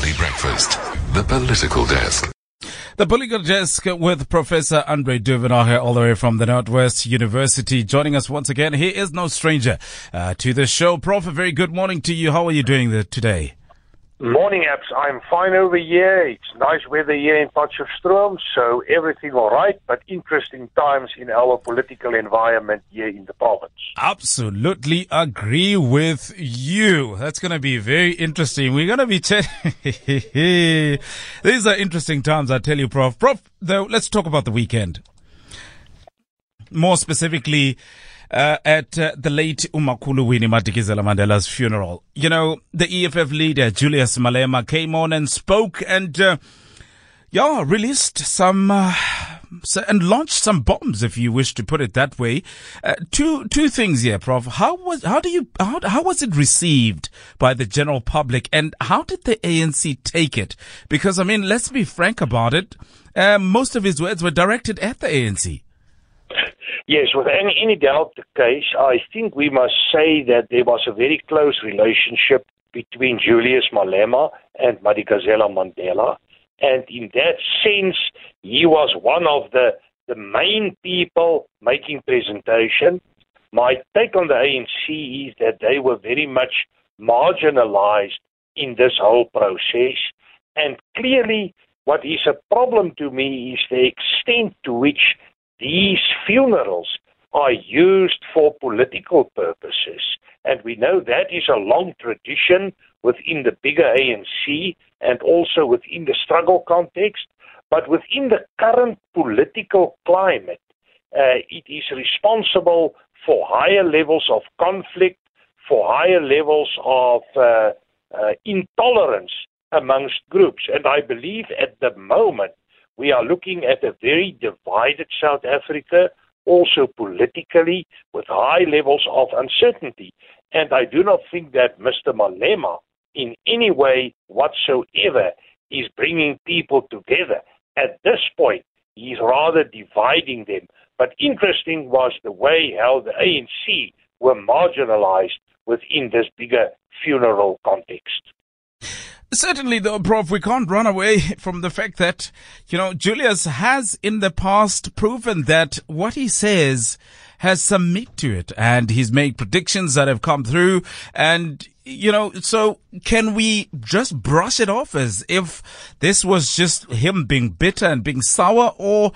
Early Breakfast, the Political Desk. The Political Desk with Professor Andre Duvenage all the way from the Northwest University. Joining us once again. He is no stranger to the show. Prof, a very good morning to you. How are you doing today? Morning, Abs. I'm fine over here. It's nice weather here in Potchefstroom, so everything all right, but interesting times in our political environment here in the province. Absolutely agree with you. That's going to be very interesting. We're going to be These are interesting times, I tell you, Prof. Prof, though, let's talk about the weekend. More specifically, at the late Umakhulu Winnie Madikizela Mandela's funeral. You know, the EFF leader, Julius Malema, came on and spoke and, released some, and launched some bombs, if you wish to put it that way. Two things here, Prof. How was it received by the general public, and how did the ANC take it? Because, I mean, let's be frank about it. Most of his words were directed at the ANC. Yes, without any doubt the case, I think we must say that there was a very close relationship between Julius Malema and Madikizela Mandela. And in that sense, he was one of the main people making presentation. My take on the ANC is that they were very much marginalized in this whole process. And clearly, what is a problem to me is the extent to which these funerals are used for political purposes. And we know that is a long tradition within the bigger ANC and also within the struggle context. But within the current political climate, it is responsible for higher levels of conflict, for higher levels of intolerance amongst groups. And I believe at the moment, we are looking at a very divided South Africa, also politically, with high levels of uncertainty. And I do not think that Mr. Malema, in any way whatsoever, is bringing people together. At this point, he's rather dividing them. But interesting was the way how the ANC were marginalized within this bigger funeral context. Certainly, though, Prof, we can't run away from the fact that, Julius has in the past proven that what he says has some meat to it, and he's made predictions that have come through. And, so can we just brush it off as if this was just him being bitter and being sour, or,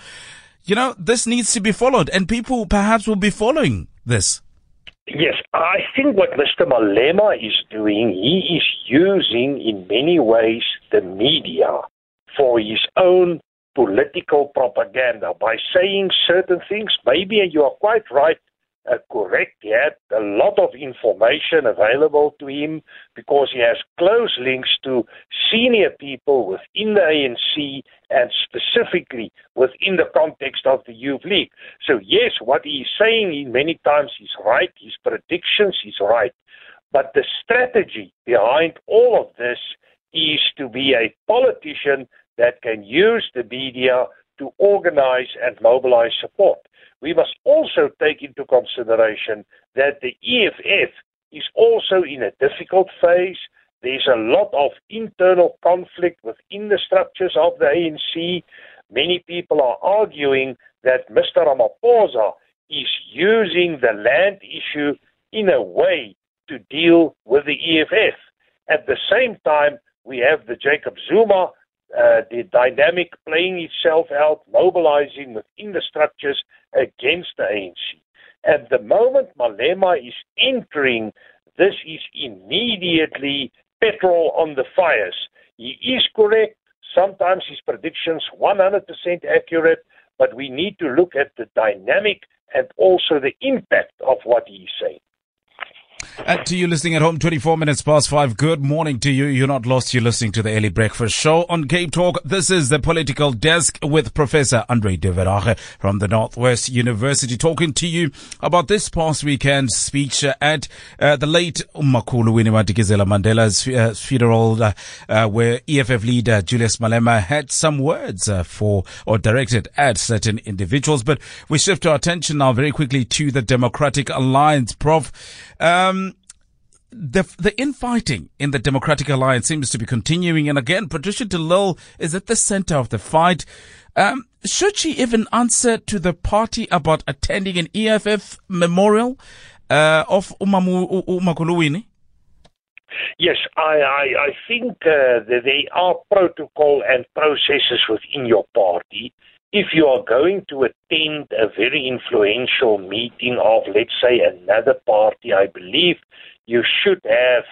this needs to be followed and people perhaps will be following this? Yes, I think what Mr. Malema is doing, he is using in many ways the media for his own political propaganda by saying certain things. Maybe you are quite right, correct. He had a lot of information available to him because he has close links to senior people within the ANC and specifically within the context of the Youth League. So yes, what he's saying many times is right, his predictions is right. But the strategy behind all of this is to be a politician that can use the media to organize and mobilize support. We must also take into consideration that the EFF is also in a difficult phase. There's a lot of internal conflict within the structures of the ANC. Many people are arguing that Mr. Ramaphosa is using the land issue in a way to deal with the EFF. At the same time, we have the Jacob Zuma the dynamic playing itself out, mobilizing within the structures against the ANC. At the moment Malema is entering, this is immediately petrol on the fires. He is correct. Sometimes his predictions 100% accurate, but we need to look at the dynamic and also the impact of what he is saying. To you listening at home, 24 minutes past 5. Good morning to you. You're not lost. You're listening to the Early Breakfast Show on Cape Talk. This is the Political Desk with Professor Andre Duvenage from the Northwest University, talking to you about this past weekend's speech at the late Umakhulu Winnie Madikizela Mandela's funeral, where EFF leader Julius Malema had some words directed at certain individuals. But we shift our attention now very quickly to the Democratic Alliance. Prof, the infighting in the Democratic Alliance seems to be continuing. And again, Patricia de Lille is at the center of the fight. Should she even answer to the party about attending an EFF memorial of uMakhulu Winnie? Yes, I think that there are protocol and processes within your party. If you are going to attend a very influential meeting of, let's say, another party, I believe you should have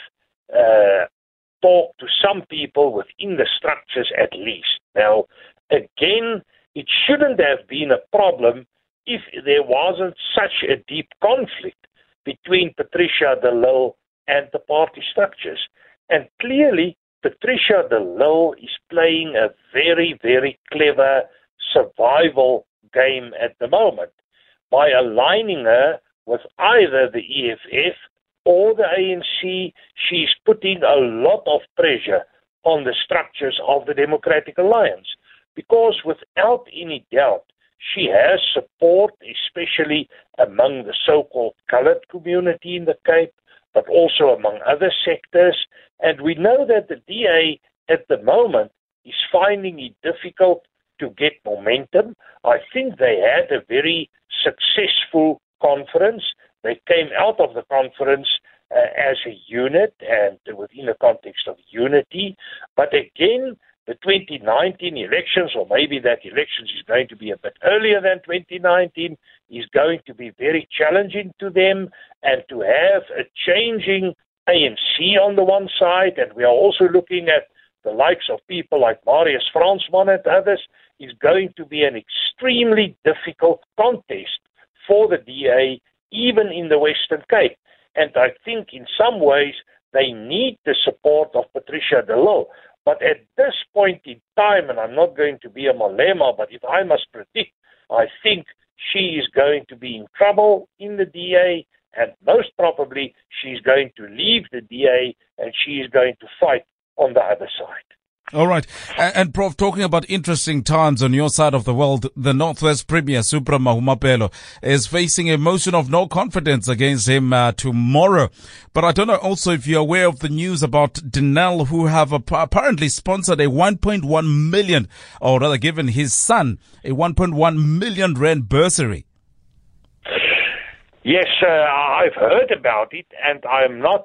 talked to some people within the structures at least. Now, again, it shouldn't have been a problem if there wasn't such a deep conflict between Patricia de Lille and the party structures. And clearly, Patricia de Lille is playing a very, very clever survival game at the moment by aligning her with either the EFF or the ANC. She's putting a lot of pressure on the structures of the Democratic Alliance because without any doubt she has support, especially among the so-called colored community in the Cape, but also among other sectors. And we know that the DA at the moment is finding it difficult to get momentum. I think they had a very successful conference. They came out of the conference as a unit and within the context of unity. But again, the 2019 elections, or maybe that elections is going to be a bit earlier than 2019, is going to be very challenging to them. And to have a changing ANC on the one side, and we are also looking at the likes of people like Marius Fransman and others, is going to be an extremely difficult contest for the DA, even in the Western Cape. And I think in some ways they need the support of Patricia de Lille. But at this point in time, and I'm not going to be a Malema, but if I must predict, I think she is going to be in trouble in the DA, and most probably she's going to leave the DA and she is going to fight on the other side. All right. And Prof, talking about interesting times on your side of the world, the Northwest Premier, Supra Mahumapelo, is facing a motion of no confidence against him tomorrow. But I don't know also if you're aware of the news about Denel, who have apparently sponsored a 1.1 million, or rather given his son a 1.1 million rand bursary. Yes, I've heard about it, and I'm not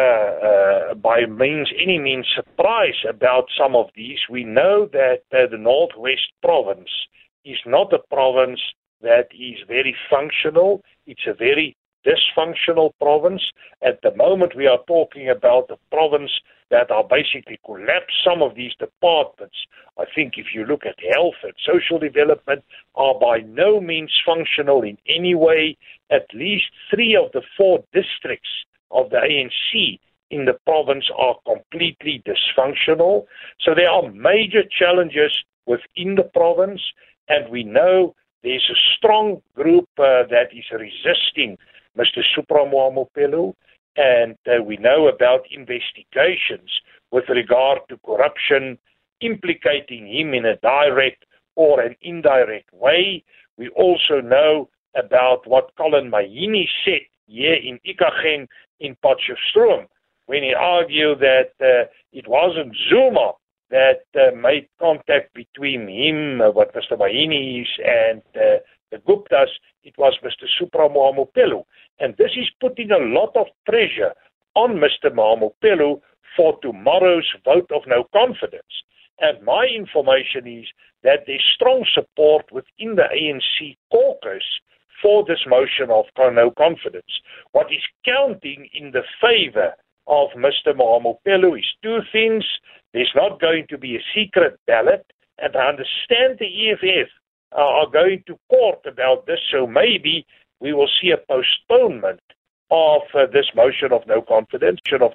by any means surprised about some of these. We know that the Northwest Province is not a province that is very functional. It's a very dysfunctional province. At the moment, we are talking about a province that are basically collapsed. Some of these departments, I think if you look at health and social development, are by no means functional in any way. At least 3 of the 4 districts of the ANC in the province are completely dysfunctional. So there are major challenges within the province, and we know there's a strong group that is resisting Mr. Supra Mahumapelo, and we know about investigations with regard to corruption implicating him in a direct or an indirect way. We also know about what Colin Mahini said here in Ikageng in Potchefstroom, when he argued that it wasn't Zuma that made contact between him, what Mr. Mahini is, and the Guptas. It was Mr. Supra Mahumapelo. And this is putting a lot of pressure on Mr. Mahumapelo for tomorrow's vote of no confidence. And my information is that there's strong support within the ANC caucus for this motion of no confidence. What is counting in the favor of Mr. Mahumapelo is 2 things. There's not going to be a secret ballot, and I understand the EFF are going to court about this, so maybe we will see a postponement of this motion of no confidence.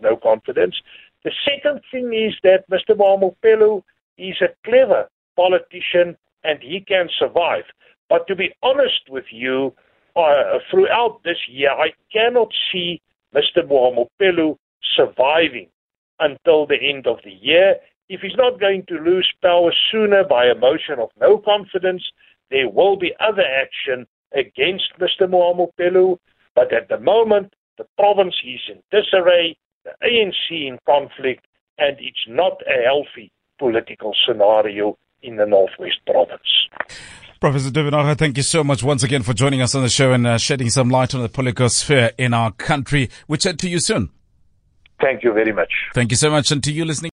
The second thing is that Mr. Mahumapelo is a clever politician and he can survive. But to be honest with you, throughout this year, I cannot see Mr. Mahumapelo surviving until the end of the year. If he's not going to lose power sooner by a motion of no confidence, there will be other action against Mr. Mahumapelo. But at the moment, the province is in disarray. the ANC in conflict, and it's not a healthy political scenario in the Northwest Province. Professor Duvinaga, thank you so much once again for joining us on the show and shedding some light on the political sphere in our country. We chat to you soon. Thank you very much. Thank you so much. And to you listening.